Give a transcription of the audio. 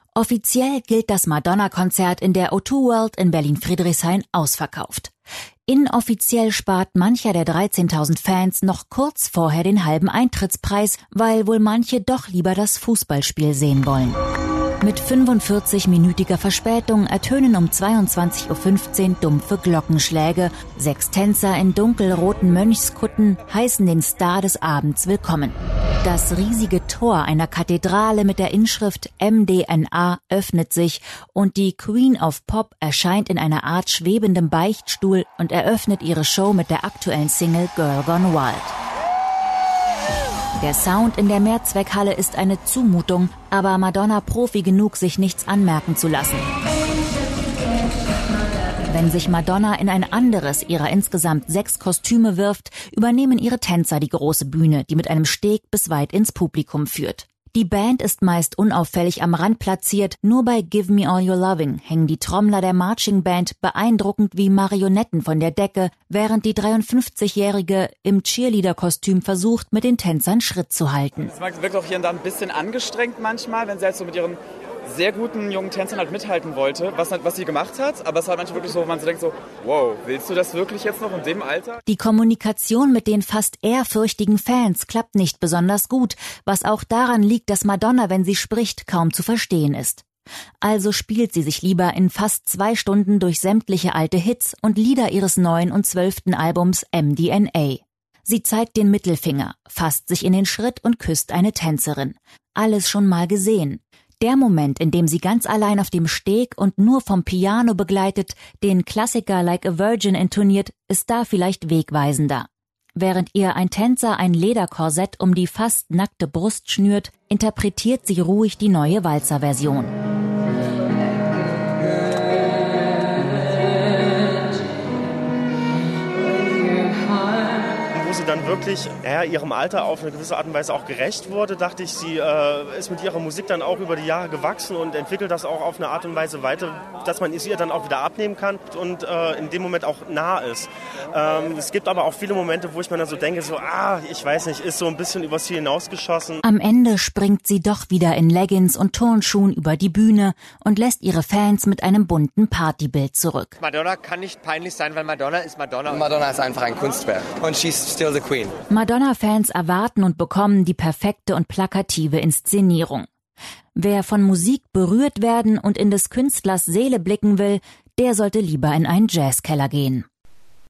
Offiziell gilt das Madonna-Konzert in der O2 World in Berlin-Friedrichshain ausverkauft. Inoffiziell spart mancher der 13.000 Fans noch kurz vorher den halben Eintrittspreis, weil wohl manche doch lieber das Fußballspiel sehen wollen. Mit 45-minütiger Verspätung ertönen um 22:15 Uhr dumpfe Glockenschläge. 6 Tänzer in dunkelroten Mönchskutten heißen den Star des Abends willkommen. Das riesige Tor einer Kathedrale mit der Inschrift MDNA öffnet sich und die Queen of Pop erscheint in einer Art schwebendem Beichtstuhl und eröffnet ihre Show mit der aktuellen Single Girl Gone Wild. Der Sound in der Mehrzweckhalle ist eine Zumutung, aber Madonna Profi genug, sich nichts anmerken zu lassen. Wenn sich Madonna in ein anderes ihrer insgesamt 6 Kostüme wirft, übernehmen ihre Tänzer die große Bühne, die mit einem Steg bis weit ins Publikum führt. Die Band ist meist unauffällig am Rand platziert, nur bei Give Me All Your Loving hängen die Trommler der Marching Band beeindruckend wie Marionetten von der Decke, während die 53-Jährige im Cheerleader-Kostüm versucht, mit den Tänzern Schritt zu halten. Es wirkt auch hier und da ein bisschen angestrengt manchmal, wenn sie halt so mit ihren sehr guten jungen Tänzern halt mithalten wollte, was sie gemacht hat, aber es war manchmal wirklich so, wo man so denkt so, wow, willst du das wirklich jetzt noch in dem Alter? Die Kommunikation mit den fast ehrfürchtigen Fans klappt nicht besonders gut, was auch daran liegt, dass Madonna, wenn sie spricht, kaum zu verstehen ist. Also spielt sie sich lieber in fast 2 Stunden durch sämtliche alte Hits und Lieder ihres 9. und 12. Albums MDNA. Sie zeigt den Mittelfinger, fasst sich in den Schritt und küsst eine Tänzerin. Alles schon mal gesehen. Der Moment, in dem sie ganz allein auf dem Steg und nur vom Piano begleitet den Klassiker Like a Virgin intoniert, ist da vielleicht wegweisender. Während ihr ein Tänzer ein Lederkorsett um die fast nackte Brust schnürt, interpretiert sie ruhig die neue Walzer-Version. Dann wirklich ihrem Alter auf eine gewisse Art und Weise auch gerecht wurde, dachte ich, sie ist mit ihrer Musik dann auch über die Jahre gewachsen und entwickelt das auch auf eine Art und Weise weiter, dass man es ihr dann auch wieder abnehmen kann und in dem Moment auch nah ist. Es gibt aber auch viele Momente, wo ich mir dann so denke, ich weiß nicht, ist so ein bisschen übers Ziel hinausgeschossen. Am Ende springt sie doch wieder in Leggings und Turnschuhen über die Bühne und lässt ihre Fans mit einem bunten Partybild zurück. Madonna kann nicht peinlich sein, weil Madonna ist Madonna. Madonna ist einfach ein Kunstwerk und she's still the Queen. Madonna-Fans erwarten und bekommen die perfekte und plakative Inszenierung. Wer von Musik berührt werden und in des Künstlers Seele blicken will, der sollte lieber in einen Jazzkeller gehen.